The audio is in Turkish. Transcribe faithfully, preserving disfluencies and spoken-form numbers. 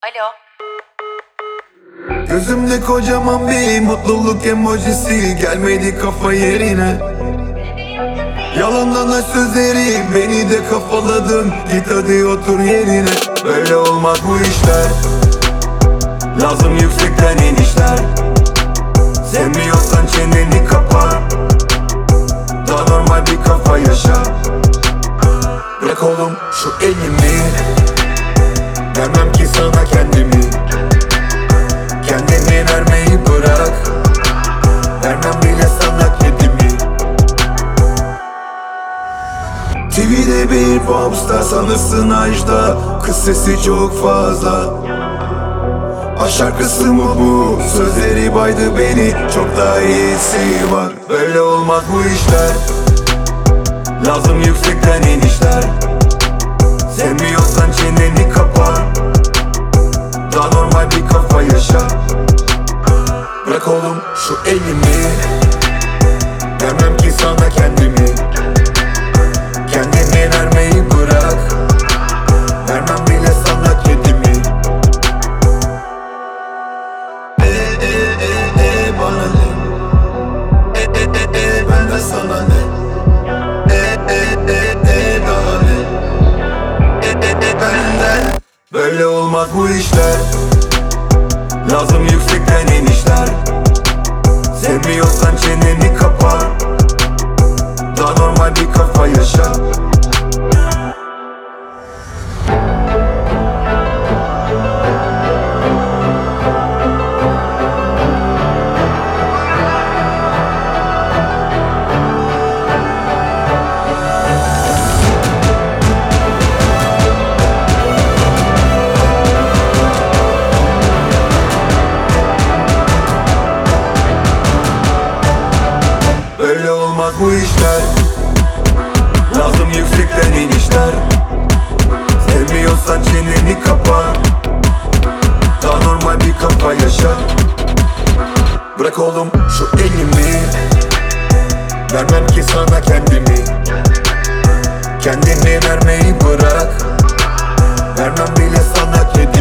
Alo. Gözümde kocaman bir mutluluk emojisi, gelmedi kafa yerine. Yalandan sözleri beni de kafaladın, git hadi otur yerine. Böyle olmaz bu işler, lazım yüksekten inişler. Sevmiyorsan çeneni kapa, daha normal bir kafa yaşa. Bırak oğlum şu elimi, vermem ki sana kendimi. Kendini vermeyi bırak, vermem bile sana kedimi. T V'de bir popstar sanırsın Ajda, kız sesi çok fazla. Aşk şarkısı mı bu? Sözleri baydı beni, çok daha iyisi var. Böyle olmaz bu işler, lazım yüksekten inişler. Sevmiyorsan çeneni kapa, daha normal bir kafa yaşa. Bırak oğlum şu elimi, vermem ki sana kendimi. Kendini vermeyi bırak, vermem bile sana kedimi. E e e e bana ne? E e e e ben de sana ne? E e e e daha ne? E e e benden. Böyle olmaz bu işler, lazım yüksekten inişler. Sevmiyorsan çeneni kapa, daha normal bir kafa yaşa. Böyle olmaz bu işler, lazım yüksekten inişler. Sevmiyorsan çeneni kapa, daha normal bir kafa yaşa. Bırak oğlum şu elimi, vermem ki sana kendimi. Kendini vermeyi bırak, vermem bile sana kedimi.